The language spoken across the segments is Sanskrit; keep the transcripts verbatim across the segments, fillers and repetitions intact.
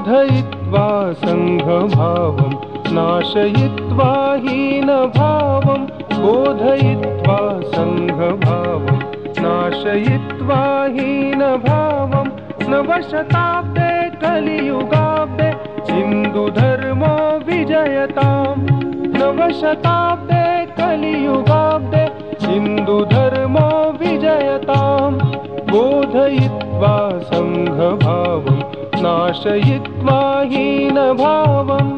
बोधयित्वा सङ्घभावं नाशयित्वा हीनभावं बोधयित्वा सङ्घभावं नाशयित्वा हीनभावं नवशताब्दे कलियुगाब्दे हिन्दुधर्मो विजयताम् नवशताब्दे कलियुगाब्दे हिन्दुधर्मो विजयताम् बोधयित्वा सङ्घभावं नाशयित्वा हीनभावम्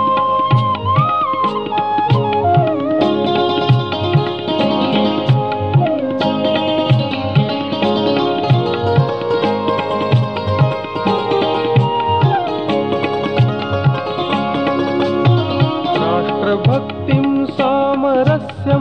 राष्ट्रभक्तिं सामरस्यं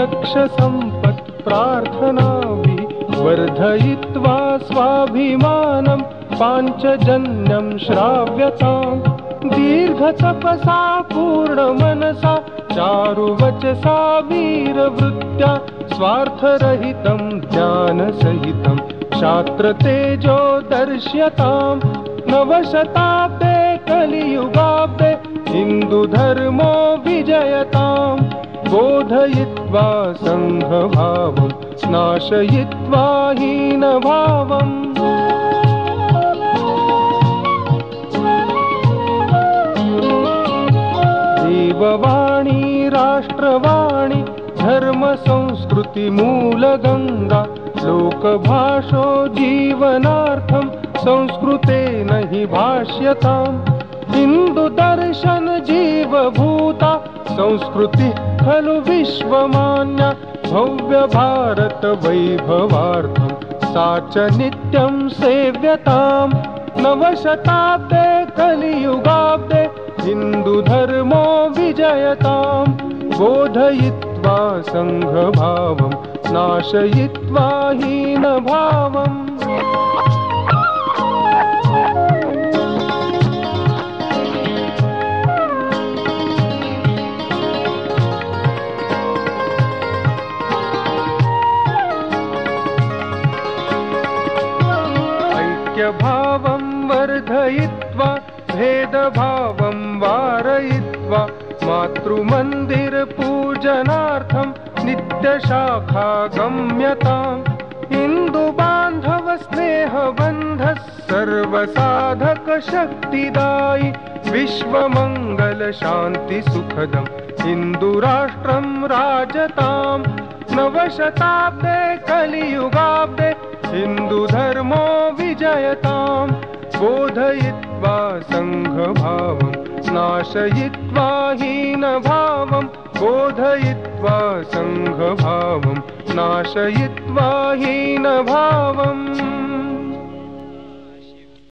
दक्षसम्पत्प्रार्थनाभि वर्धयित्वा स्वाभिमानं पाञ्चजन्यं श्राव्यताम् दीर्घतपसा पूर्णमनसा चारुवचसा वीरवृत्त्या स्वार्थरहितं ज्ञानसहितं शास्त्रतेजो दर्श्यताम् नवशताब्दे कलियुगाब्दे हिन्दुधर्मो विजयताम् बोधयित्वा सङ्घभावं नाशयित्वा हीनभावम् देववाणी राष्ट्रवाणी धर्मसंस्कृतिमूलगङ्गा लोकभाषो जीवनार्थं संस्कृतेन हि भाष्यताम् हिन्दुदर्शन जीवभूता संस्कृतिः खलु विश्वमान्या भव्यभारत वैभवार्थं सा च नित्यं सेव्यताम् नवशताब्दे कलियुगाब्दे हिन्दुधर्मो विजयताम् बोधयित्वा सङ्घभावं नाशयित्वा हीनभावम् ऐक्यभावं वर्धयित्वा भेदभावं वारयित्वा मातृमन्दिरपूजनार्थं नित्यशाखा गम्यताम् हिन्दुबान्धवस्नेहबन्धः सर्वसाधकशक्तिदायि विश्वमङ्गलशान्तिसुखदं हिन्दुराष्ट्रं राजताम् नवशताब्दे कलियुगाब्दे हिन्दुधर्मो विजयताम् बोधयित्वा सङ्घभावं नाशयित्वा हीनभावं बोधयित्वा सङ्घभावं नाशयित्वा हीनभावम्